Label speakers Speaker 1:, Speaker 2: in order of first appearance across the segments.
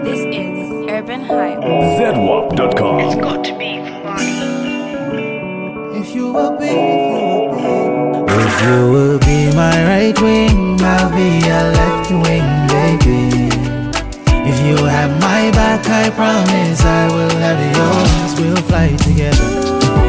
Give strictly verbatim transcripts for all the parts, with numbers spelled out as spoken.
Speaker 1: This is Urban Hype.
Speaker 2: Z W A P dot com.
Speaker 3: It's got to be funny.
Speaker 4: If you will be, if you will be, if you will be my right wing, I'll be your left wing, baby. If you have my back, I promise I will have yours. We'll fly together.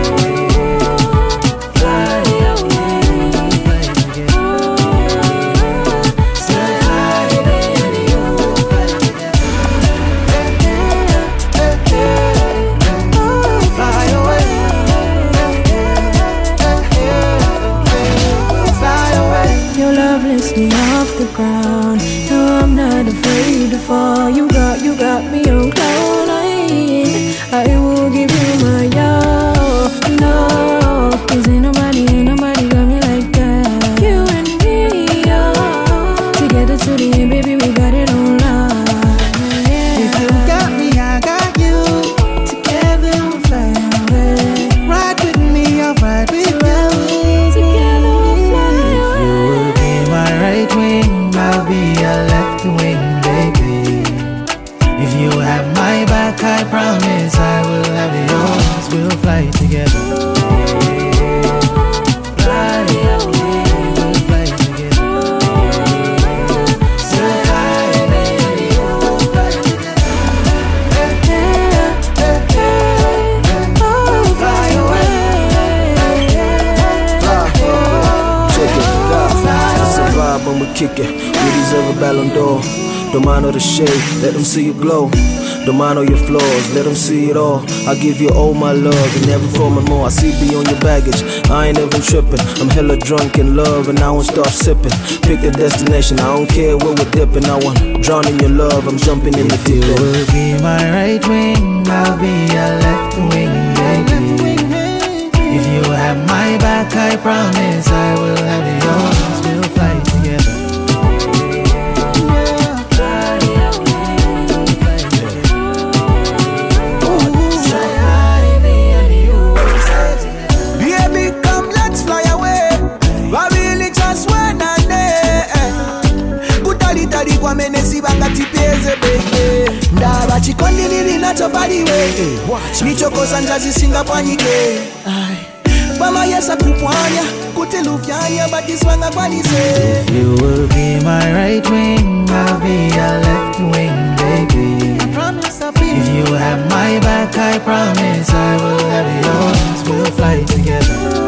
Speaker 5: Me off the ground. No, I'm not afraid to fall. You got, you got me on cloud nine. I will give you my all. No, 'cause ain't nobody, ain't nobody got me like that. You and me, oh, together to the end, baby, we got it on lock. Yeah.
Speaker 4: If you got me, I got you.
Speaker 5: Together we'll fly away.
Speaker 4: Ride with me, I'll ride with you.
Speaker 5: Together we'll fly away.
Speaker 4: You will be my right wing, I'll be your left wing, baby. If you have my back, I promise I will have yours. We'll fly together. Fly away, we'll fly together. So fly away, we'll fly together.
Speaker 5: Oh, fly away.
Speaker 6: Check it, God. It's a vibe when we kick it. We deserve a Ballon d'Or. Don't mind all the shade, let them see you glow. Don't mind all your flaws, let them see it all. I give you all my love in every form and more. I see beyond your baggage, I ain't even tripping. I'm hella drunk in love and I won't stop sipping. Pick a destination, I don't care where we're dipping. I want drown in your love, I'm jumping in the deep
Speaker 4: You
Speaker 6: end.
Speaker 4: will be my right wing, I'll be your left wing, baby. If you have my back, I promise I will have yours. We'll fly together.
Speaker 6: Baby, come, let's fly away. I really just wanna know. Kutalitali kwa menesi bangati peze beke. Ndaba chikondi nili nacho paliwe. Nichokosa njazi singa panyike. Mama yesa kupwanya, kutilufyanya batiswanga kwanise.
Speaker 4: You will be my right wing, I'll be your left wing, baby. I promise I'll be. If you have my back, I promise I will have yours. We'll fly together.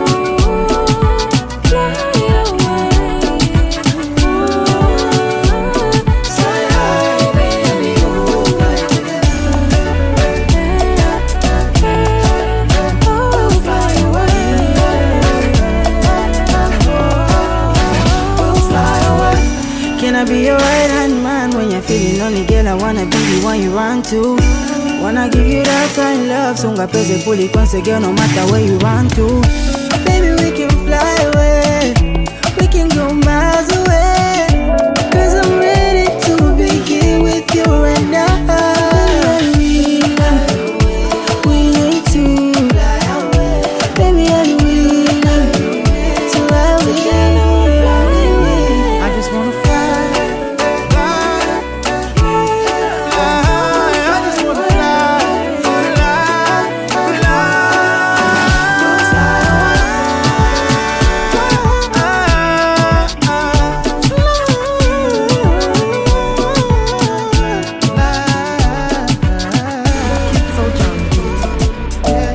Speaker 5: Can I be your right hand man when you're feeling lonely, girl? I wanna be the one you run to. Wanna give you that kind of love, songa pese puli konse, girl, no matter where you run to. Baby, we can fly away, we can go miles away. 'Cause I'm ready to begin with you right now. We need to fly away, baby, I will. So I will fly away. I just wanna fly.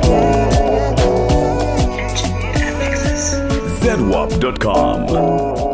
Speaker 2: Z W A P dot com.